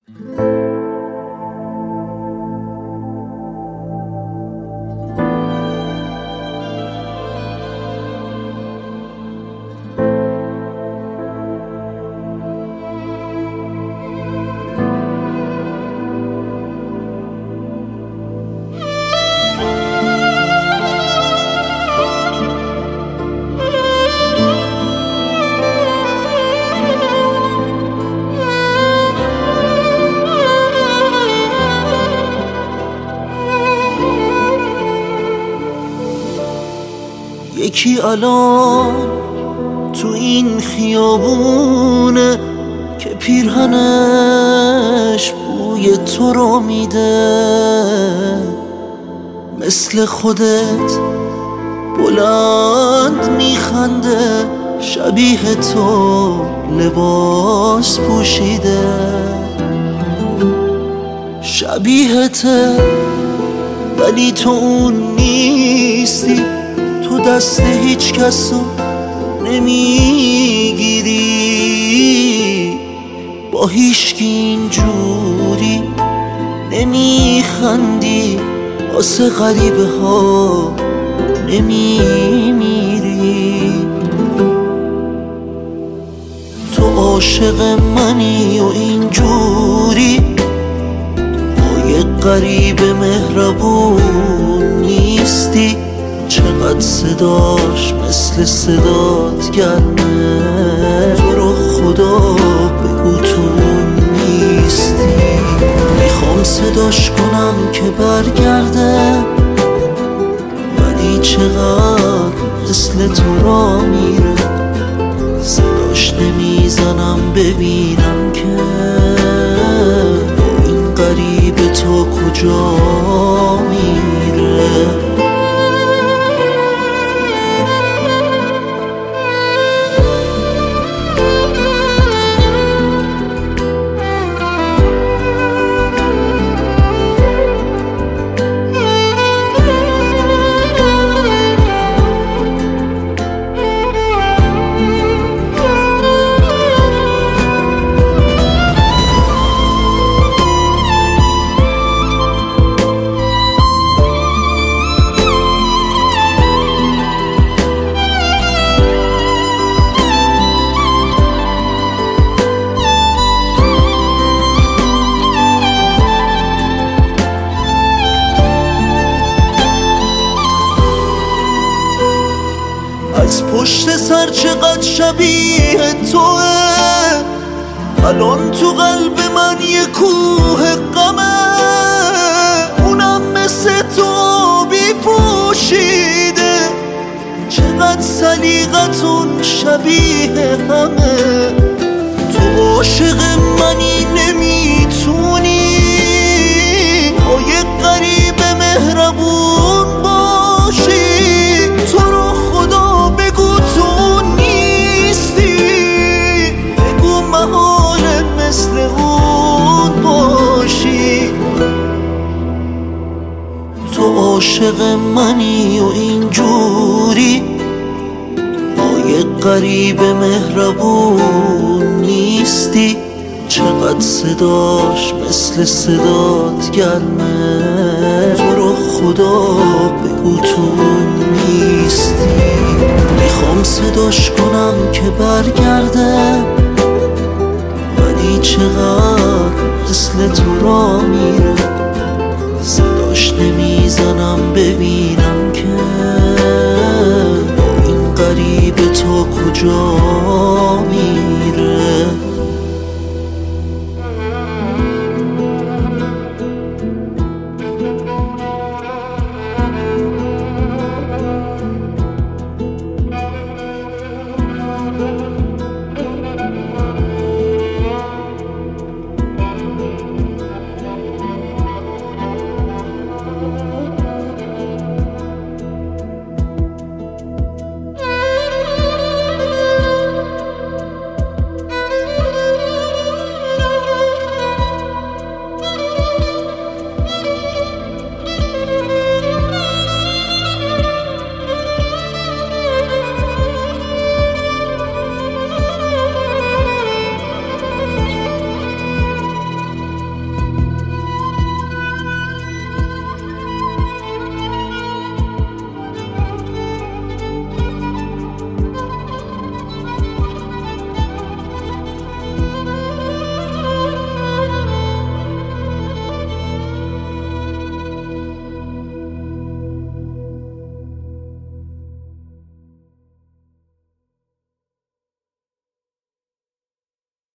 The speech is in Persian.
یکی الان تو این خیابونه که پیرهنش بوی تو رو میده، مثل خودت بلند میخنده، شبیه تو لباس پوشیده، شبیهته ولی تو اون نیستی، تو دست هیچ کس رو نمیگیری، با هیچکی اینجوری نمیخندی، واسه غریبه ها نمیمیری. تو عاشق منی و اینجوری با یه غریب مهربون نیستی، چقدر صداش مثل صدات گرمه، تو رو خدا بگو تو نیستی. میخوام صداش کنم که برگرده، ولی چقدر مثل تو را میره، صداش نمیزنم ببینم که با این غریب تو کجا میره. از پشت سر چقدر شبیه توه، الان تو قلب من یه کوه غمه، اونم مثل تو بی پوشیده، چقدر سلیقتون شبیه همه. تو عاشق منی نمیتونی با یه غریب مهربون باشی، تو رو خدا بگو تو نیستی، بگو محاله مثل اون باشی. تو عاشق منی و اینجوری با یه غریب مهربون نیستی، چقدر صداش مثل صدات گرمه، تو رو خدا بگو تو نیستی. میخوام صداش کنم که برگرده، ولی چقدر مثل تو را میره، صداش نمیزنم ببینم که با این غریب تو کجا میره.